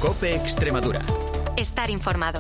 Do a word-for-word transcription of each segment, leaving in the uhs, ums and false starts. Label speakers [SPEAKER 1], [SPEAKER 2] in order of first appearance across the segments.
[SPEAKER 1] COPE Extremadura.
[SPEAKER 2] Estar informado.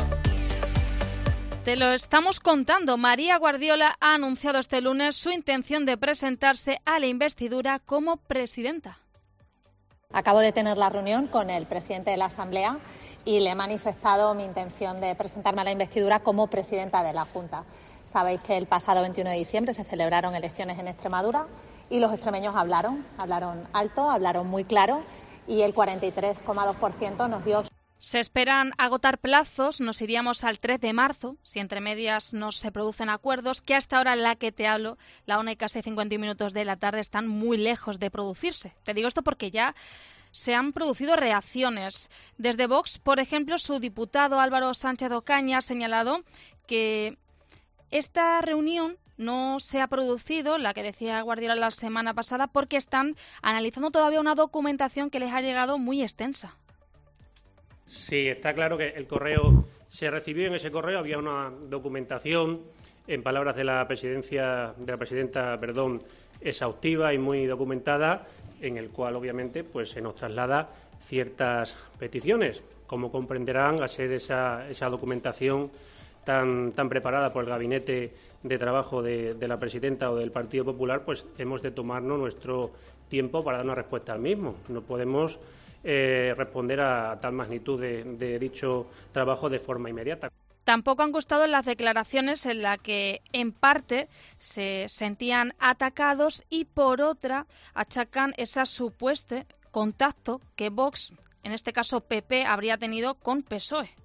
[SPEAKER 3] Te lo estamos contando. María Guardiola ha anunciado este lunes su intención de presentarse a la investidura como presidenta.
[SPEAKER 4] Acabo de tener la reunión con el presidente de la Asamblea y le he manifestado mi intención de presentarme a la investidura como presidenta de la Junta. Sabéis que el pasado veintiuno de diciembre se celebraron elecciones en Extremadura y los extremeños hablaron, hablaron alto, hablaron muy claro y el cuarenta y tres coma dos por ciento nos dio.
[SPEAKER 3] Se esperan agotar plazos, nos iríamos al tres de marzo, si entre medias no se producen acuerdos, que hasta ahora la que te hablo, la una y casi cincuenta minutos de la tarde, están muy lejos de producirse. Te digo esto porque ya se han producido reacciones. Desde Vox, por ejemplo, su diputado Álvaro Sánchez Ocaña ha señalado que esta reunión no se ha producido, la que decía Guardiola la semana pasada, porque están analizando todavía una documentación que les ha llegado muy extensa.
[SPEAKER 5] Sí, está claro que el correo se recibió, en ese correo había una documentación, en palabras de la presidencia, de la presidenta, perdón, exhaustiva y muy documentada, en el cual obviamente pues se nos traslada ciertas peticiones. Como comprenderán, al ser esa, esa documentación tan, tan preparada por el gabinete de trabajo de, de la presidenta o del Partido Popular, pues hemos de tomarnos nuestro tiempo para dar una respuesta al mismo. No podemos Eh, responder a tal magnitud de, de dicho trabajo de forma inmediata.
[SPEAKER 3] Tampoco han gustado las declaraciones en las que, en parte, se sentían atacados y, por otra, achacan ese supuesto contacto que Vox, en este caso P P, habría tenido con P S O E.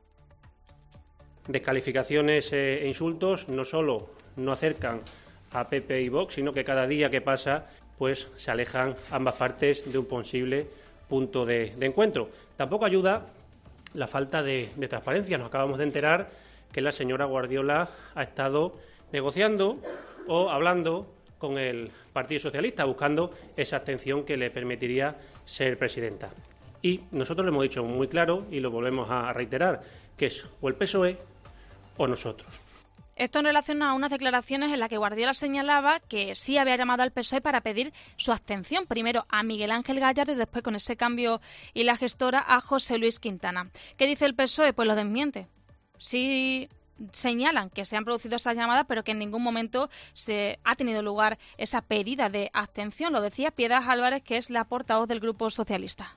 [SPEAKER 5] Descalificaciones e insultos no solo no acercan a P P y Vox, sino que cada día que pasa pues se alejan ambas partes de un posible punto de, de encuentro. Tampoco ayuda la falta de, de transparencia. Nos acabamos de enterar que la señora Guardiola ha estado negociando o hablando con el Partido Socialista, buscando esa abstención que le permitiría ser presidenta. Y nosotros le hemos dicho muy claro, y lo volvemos a reiterar, que es o el P S O E o nosotros.
[SPEAKER 3] Esto en relación a unas declaraciones en las que Guardiola señalaba que sí había llamado al P S O E para pedir su abstención, primero a Miguel Ángel Gallardo y después, con ese cambio y la gestora, a José Luis Quintana. ¿Qué dice el P S O E? Pues lo desmiente. Sí señalan que se han producido esas llamadas, pero que en ningún momento se ha tenido lugar esa pedida de abstención. Lo decía Piedad Álvarez, que es la portavoz del Grupo Socialista.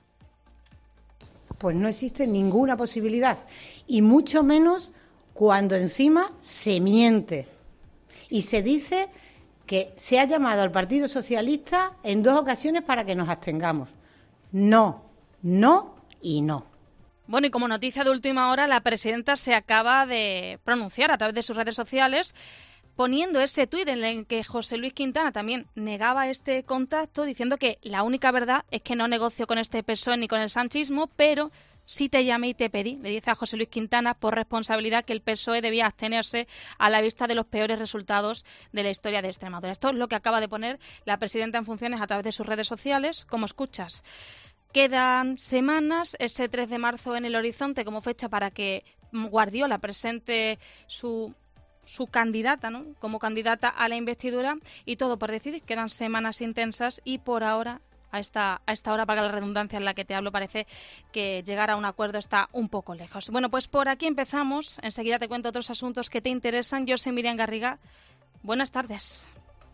[SPEAKER 6] Pues no existe ninguna posibilidad, y mucho menos cuando encima se miente y se dice que se ha llamado al Partido Socialista en dos ocasiones para que nos abstengamos. No, no y no.
[SPEAKER 3] Bueno, y como noticia de última hora, la presidenta se acaba de pronunciar a través de sus redes sociales, poniendo ese tuit en el que José Luis Quintana también negaba este contacto, diciendo que la única verdad es que no negoció con este P S O E ni con el sanchismo, pero sí te llamé y te pedí, le dice a José Luis Quintana, por responsabilidad, que el P S O E debía abstenerse a la vista de los peores resultados de la historia de Extremadura. Esto es lo que acaba de poner la presidenta en funciones a través de sus redes sociales. Como escuchas, quedan semanas, ese tres de marzo en el horizonte como fecha para que Guardiola presente su su candidata, ¿no?, como candidata a la investidura, y todo por decidir. Quedan semanas intensas y por ahora, a esta, a esta hora, para la redundancia en la que te hablo, parece que llegar a un acuerdo está un poco lejos. Bueno, pues por aquí empezamos. Enseguida te cuento otros asuntos que te interesan. Yo soy Miriam Garriga. Buenas tardes.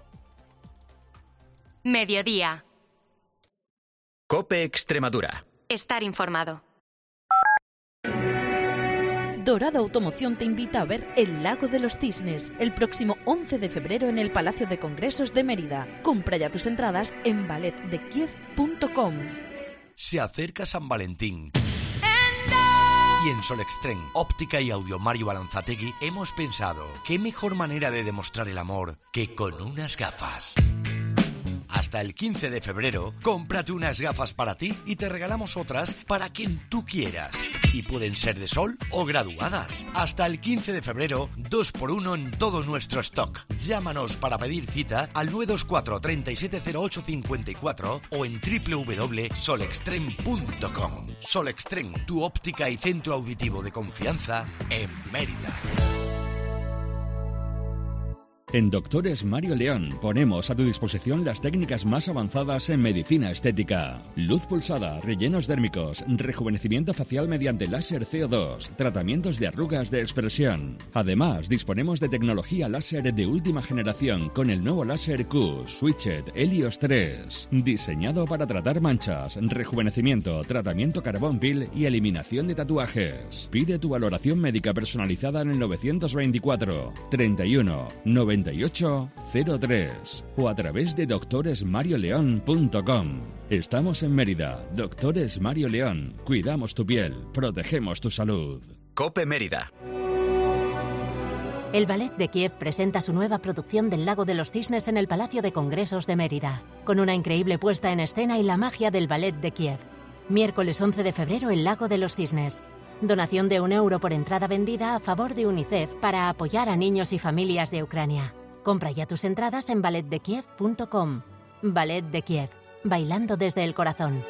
[SPEAKER 2] Mediodía.
[SPEAKER 1] COPE Extremadura.
[SPEAKER 2] Estar informado.
[SPEAKER 7] Dorado Automoción te invita a ver El Lago de los Cisnes el próximo once de febrero en el Palacio de Congresos de Mérida. Compra ya tus entradas en ballet de kiev punto com.
[SPEAKER 8] Se acerca San Valentín. Y en Solextrem, óptica y audio Mario Balanzategui, hemos pensado qué mejor manera de demostrar el amor que con unas gafas. Hasta el quince de febrero, cómprate unas gafas para ti y te regalamos otras para quien tú quieras. Y pueden ser de sol o graduadas. Hasta el quince de febrero, dos por uno en todo nuestro stock. Llámanos para pedir cita al nueve dos cuatro, treinta y siete cero ocho cincuenta y cuatro o en doble u doble u doble u punto solextrem punto com. Solextrem, tu óptica y centro auditivo de confianza en Mérida.
[SPEAKER 9] En Doctores Mario León ponemos a tu disposición las técnicas más avanzadas en medicina estética. Luz pulsada, rellenos dérmicos, rejuvenecimiento facial mediante láser C O dos, tratamientos de arrugas de expresión. Además, disponemos de tecnología láser de última generación con el nuevo láser Q Switched Helios tres, diseñado para tratar manchas, rejuvenecimiento, tratamiento carbón peel y eliminación de tatuajes. Pide tu valoración médica personalizada en el novecientos veinticuatro, treinta y uno, noventa y ocho, cero tres o a través de doctores mario león punto com. Estamos en Mérida. Doctores Mario León. Cuidamos tu piel, protegemos tu salud.
[SPEAKER 1] COPE Mérida.
[SPEAKER 10] El Ballet de Kiev presenta su nueva producción del Lago de los Cisnes en el Palacio de Congresos de Mérida, con una increíble puesta en escena y la magia del Ballet de Kiev. Miércoles once de febrero, el Lago de los Cisnes. Donación de un euro por entrada vendida a favor de UNICEF para apoyar a niños y familias de Ucrania. Compra ya tus entradas en ballet de kiev punto com. Ballet de Kiev. Bailando desde el corazón.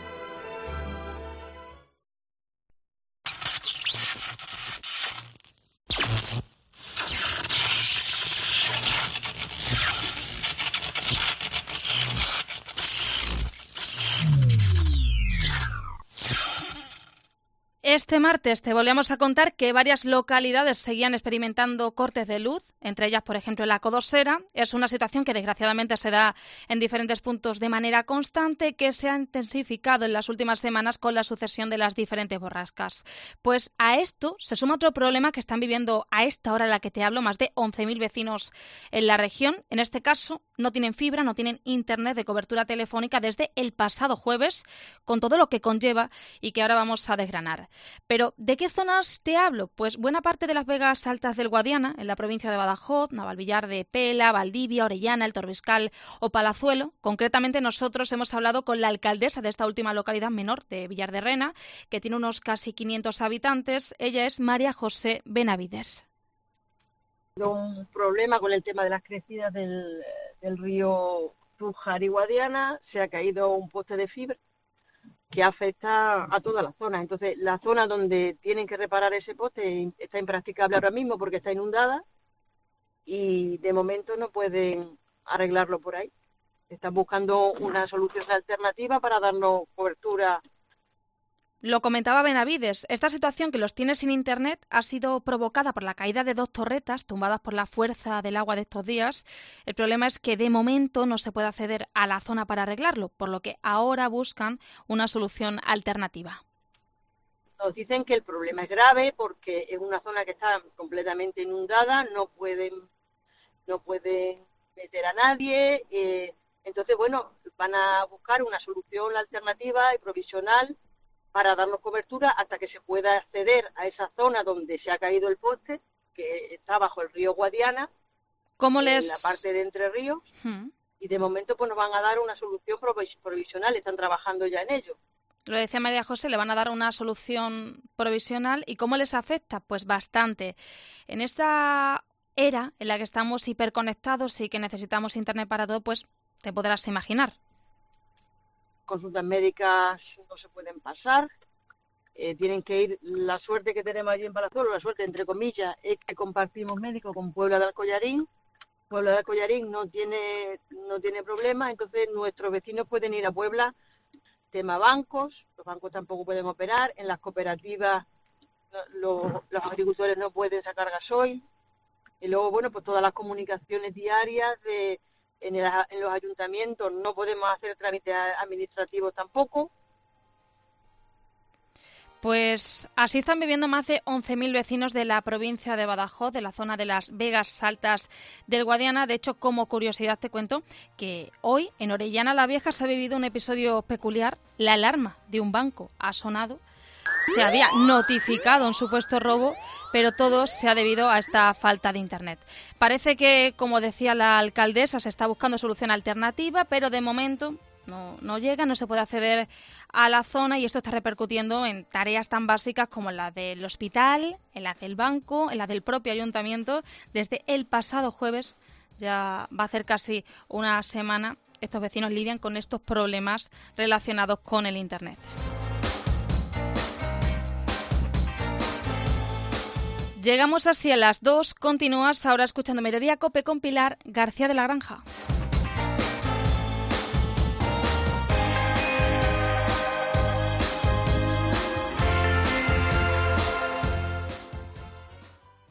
[SPEAKER 3] Este martes te volvíamos a contar que varias localidades seguían experimentando cortes de luz, entre ellas, por ejemplo, la Codosera. Es una situación que desgraciadamente se da en diferentes puntos de manera constante, que se ha intensificado en las últimas semanas con la sucesión de las diferentes borrascas. Pues a esto se suma otro problema que están viviendo a esta hora en la que te hablo más de once mil vecinos en la región. En este caso, no tienen fibra, no tienen internet de cobertura telefónica desde el pasado jueves, con todo lo que conlleva y que ahora vamos a desgranar. Pero, ¿de qué zonas te hablo? Pues buena parte de las Vegas Altas del Guadiana, en la provincia de Badajoz, Navalvillar de Pela, Valdivia, Orellana, El Torbiscal o Palazuelo. Concretamente, nosotros hemos hablado con la alcaldesa de esta última localidad menor, de Villar de Rena, que tiene unos casi quinientos habitantes. Ella es María José Benavides.
[SPEAKER 11] Un problema con el tema de las crecidas del, del río Tújar y Guadiana. Se ha caído un poste de fibra que afecta a toda la zona. Entonces, la zona donde tienen que reparar ese poste está impracticable ahora mismo porque está inundada y de momento no pueden arreglarlo por ahí. Están buscando una solución alternativa para darnos cobertura.
[SPEAKER 3] Lo comentaba Benavides, esta situación que los tiene sin internet ha sido provocada por la caída de dos torretas tumbadas por la fuerza del agua de estos días. El problema es que de momento no se puede acceder a la zona para arreglarlo, por lo que ahora buscan una solución alternativa.
[SPEAKER 11] Nos dicen que el problema es grave porque es una zona que está completamente inundada, no pueden, no pueden meter a nadie, eh, entonces bueno, van a buscar una solución alternativa y provisional para darnos cobertura hasta que se pueda acceder a esa zona donde se ha caído el poste, que está bajo el río Guadiana,
[SPEAKER 3] ¿Cómo
[SPEAKER 11] en
[SPEAKER 3] les...
[SPEAKER 11] la parte de Entre Ríos,
[SPEAKER 3] Hmm.
[SPEAKER 11] y de momento pues nos van a dar una solución provis- provisional, están trabajando ya en ello.
[SPEAKER 3] Lo decía María José, le van a dar una solución provisional. ¿Y cómo les afecta? Pues bastante. En esta era en la que estamos hiperconectados y que necesitamos internet para todo, pues te podrás imaginar.
[SPEAKER 11] Consultas médicas no se pueden pasar, eh, tienen que ir. La suerte que tenemos allí en Palazuelo, la suerte entre comillas, es que compartimos médico con Puebla de Alcollarín. Puebla de Alcollarín no tiene no tiene problema, entonces nuestros vecinos pueden ir a Puebla. Tema bancos, los bancos tampoco pueden operar, en las cooperativas lo, los agricultores no pueden sacar gasoil, y luego bueno pues todas las comunicaciones diarias de En, el, en los ayuntamientos no podemos hacer trámites administrativos tampoco.
[SPEAKER 3] Pues así están viviendo más de once mil vecinos de la provincia de Badajoz, de la zona de las Vegas Altas del Guadiana. De hecho, como curiosidad te cuento que hoy en Orellana la Vieja se ha vivido un episodio peculiar. La alarma de un banco ha sonado. Se había notificado un supuesto robo, pero todo se ha debido a esta falta de internet. Parece que, como decía la alcaldesa, se está buscando solución alternativa, pero de momento no, no llega, no se puede acceder a la zona y esto está repercutiendo en tareas tan básicas como la del hospital, en la del banco, en la del propio ayuntamiento. Desde el pasado jueves, ya va a hacer casi una semana, estos vecinos lidian con estos problemas relacionados con el internet. Llegamos así a las dos. Continúas ahora escuchando Mediodía Cope con Pilar García de la Granja.